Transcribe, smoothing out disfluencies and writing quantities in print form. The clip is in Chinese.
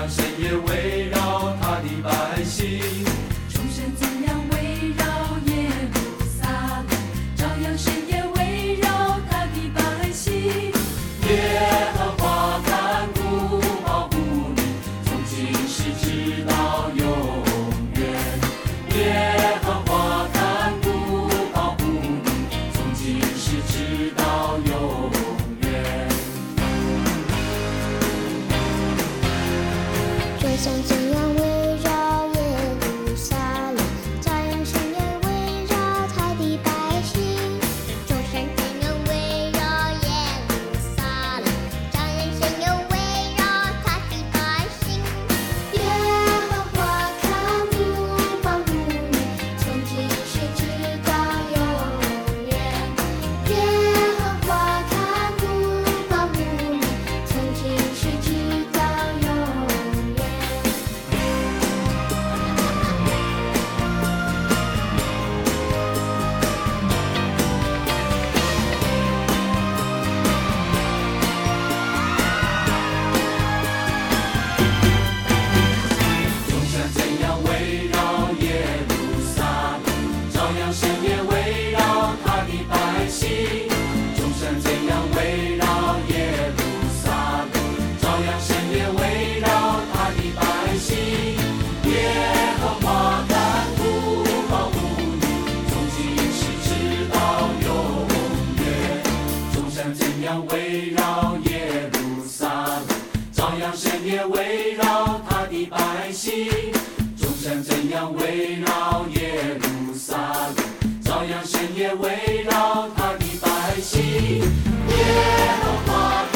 样神也围绕他的百姓。 众神怎样围绕耶路撒冷，照样神也围绕他的百姓。 耶和华看顾保护你，从今时直到永远。耶和华看顾保护你，从今时直到永远。 众神怎样围绕耶路撒冷，照样神也围绕他的百姓。众神怎样围绕耶路撒冷，照样神也围绕他的百姓。耶和华看顾保护你，从今时直到永远。耶和华看顾保护你，从今时直到永远。 众山怎样围绕耶路撒冷，照样神也围绕他的百姓。众山怎样围绕耶路撒冷，照样神也围绕他的百姓。耶和华看顾保护你，从今时直到永远。众山怎样围绕耶路撒冷，照样神也围绕他的百姓。众山怎样围绕耶路撒冷，照样神也围绕他的百姓。耶和华